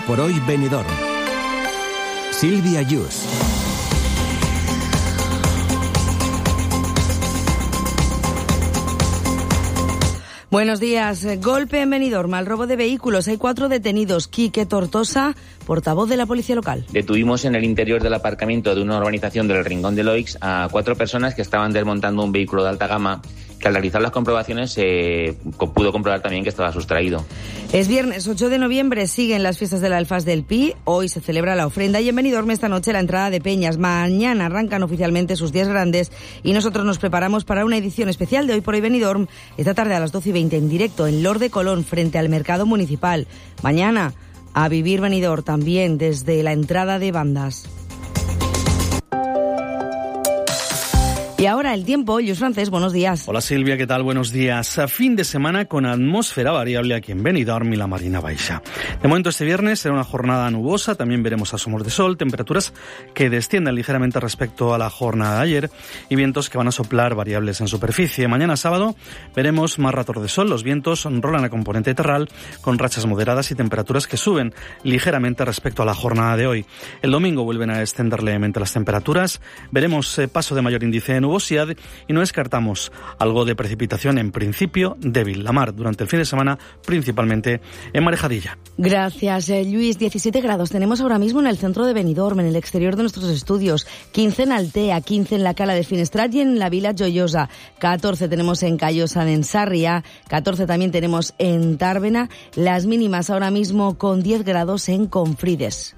por hoy Benidorm. Silvia Yus. Buenos días. Golpe en Benidorm al robo de vehículos. Hay 4 detenidos. Quique Tortosa, portavoz de la policía local. Detuvimos en el interior del aparcamiento de una urbanización del Rincón de Loix a 4 personas que estaban desmontando un vehículo de alta gama, que al realizar las comprobaciones se pudo comprobar también que estaba sustraído. Es viernes 8 de noviembre, siguen las fiestas del Alfaz del Pi, hoy se celebra la ofrenda y en Benidorm esta noche la entrada de peñas. Mañana arrancan oficialmente sus días grandes y nosotros nos preparamos para una edición especial de Hoy por Hoy Benidorm, esta tarde a las 12:20 en directo en Lor de Colón frente al Mercado Municipal. Mañana a vivir Benidorm también desde la entrada de bandas. Y ahora el tiempo. Lluís Francés, buenos días. Hola Silvia, ¿qué tal? Buenos días. A fin de semana con atmósfera variable aquí en Benidorm y la Marina Baixa. De momento este viernes será una jornada nubosa, también veremos asomos de sol, temperaturas que descienden ligeramente respecto a la jornada de ayer y vientos que van a soplar variables en superficie. Mañana sábado veremos más ratos de sol, los vientos rolan a componente terral con rachas moderadas y temperaturas que suben ligeramente respecto a la jornada de hoy. El domingo vuelven a descender levemente las temperaturas, veremos paso de mayor índice de nubosidad y no descartamos algo de precipitación en principio débil. La mar durante el fin de semana principalmente en Marejadilla. Gracias, Lluís. 17 grados tenemos ahora mismo en el centro de Benidorm, en el exterior de nuestros estudios. 15 en Altea, 15 en la Cala de Finestrat y en la Vila Joiosa. 14 tenemos en Callosa de Ensarria, 14 también tenemos en Tàrbena. Las mínimas ahora mismo con 10 grados en Confrides.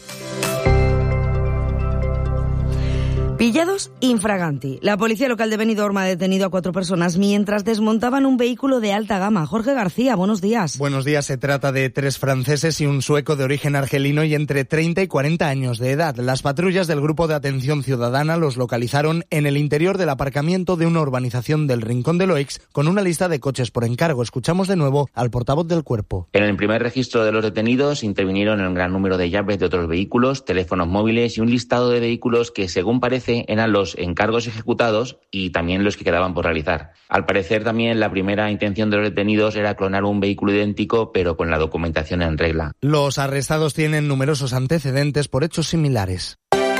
Pillados infraganti. La policía local de Benidorm ha detenido a 4 personas mientras desmontaban un vehículo de alta gama. Jorge García, buenos días. Buenos días. Se trata de 3 franceses y un sueco de origen argelino y entre 30 y 40 años de edad. Las patrullas del Grupo de Atención Ciudadana los localizaron en el interior del aparcamiento de una urbanización del Rincón de Loix con una lista de coches por encargo. Escuchamos de nuevo al portavoz del cuerpo. En el primer registro de los detenidos intervinieron en un gran número de llaves de otros vehículos, teléfonos móviles y un listado de vehículos que, según parece, eran los encargos ejecutados y también los que quedaban por realizar. Al parecer también la primera intención de los detenidos era clonar un vehículo idéntico pero con la documentación en regla. Los arrestados tienen numerosos antecedentes por hechos similares.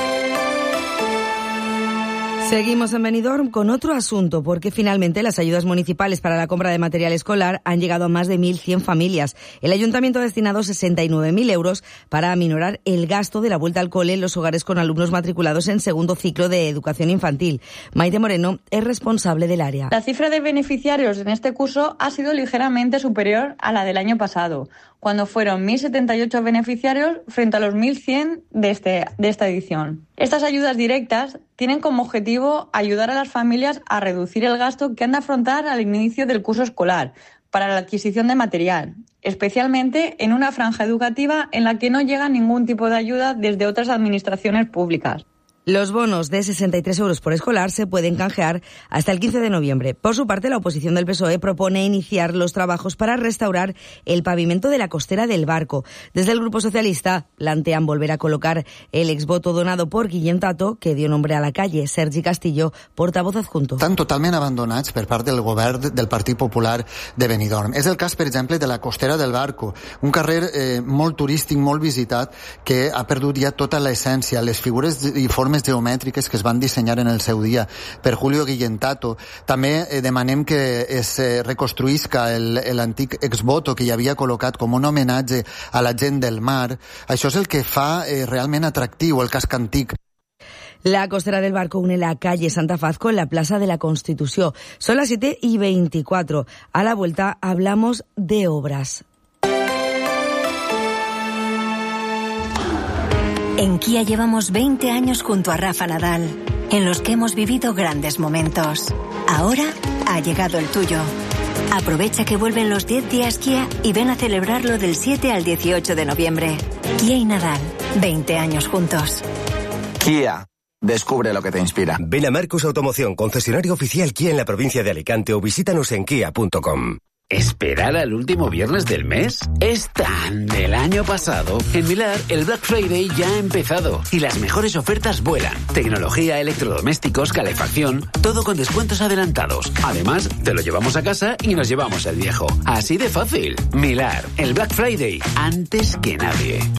Seguimos en Benidorm con otro asunto, porque finalmente las ayudas municipales para la compra de material escolar han llegado a más de 1.100 familias. El ayuntamiento ha destinado 69.000 euros para aminorar el gasto de la vuelta al cole en los hogares con alumnos matriculados en segundo ciclo de educación infantil. Maite Moreno es responsable del área. La cifra de beneficiarios en este curso ha sido ligeramente superior a la del año pasado, cuando fueron 1.078 beneficiarios frente a los 1.100 de esta edición. Estas ayudas directas tienen como objetivo ayudar a las familias a reducir el gasto que han de afrontar al inicio del curso escolar para la adquisición de material, especialmente en una franja educativa en la que no llega ningún tipo de ayuda desde otras administraciones públicas. Los bonos de 63 euros por escolar se pueden canjear hasta el 15 de noviembre. Por su parte, la oposición del PSOE propone iniciar los trabajos para restaurar el pavimento de la costera del Barco. Desde el Grupo Socialista plantean volver a colocar el exvoto donado por Guillem Tato, que dio nombre a la calle. Sergi Castillo, portavoz adjunto. Estan totalment abandonats per part del govern del Partit Popular de Benidorm. És el cas, per exemple, de la costera del Barco, un carrer molt turístic, molt visitat, que ha perdut ja tota l'essència, les figures i formes geomètriques que es van dissenyar en el seu dia per Julio Guillem Tato. També demanem que es reconstruïsca l'antic exvoto que hi havia col·locat com un homenatge a la gent del mar. Això és el que fa realment atractiu el casc antic. La costera del Barco une la calle Santa Faz con la Plaza de la Constitución. Son las 7:24. A la vuelta hablamos de obras. En Kia llevamos 20 años junto a Rafa Nadal, en los que hemos vivido grandes momentos. Ahora ha llegado el tuyo. Aprovecha que vuelven los 10 días Kia y ven a celebrarlo del 7 al 18 de noviembre. Kia y Nadal, 20 años juntos. Kia. Descubre lo que te inspira. Ven a Marcus Automoción, concesionario oficial Kia en la provincia de Alicante o visítanos en kia.com. ¿Esperar al último viernes del mes? Es tan del año pasado. En Milar, el Black Friday ya ha empezado y las mejores ofertas vuelan. Tecnología, electrodomésticos, calefacción, todo con descuentos adelantados. Además, te lo llevamos a casa y nos llevamos el viejo. Así de fácil. Milar, el Black Friday, antes que nadie.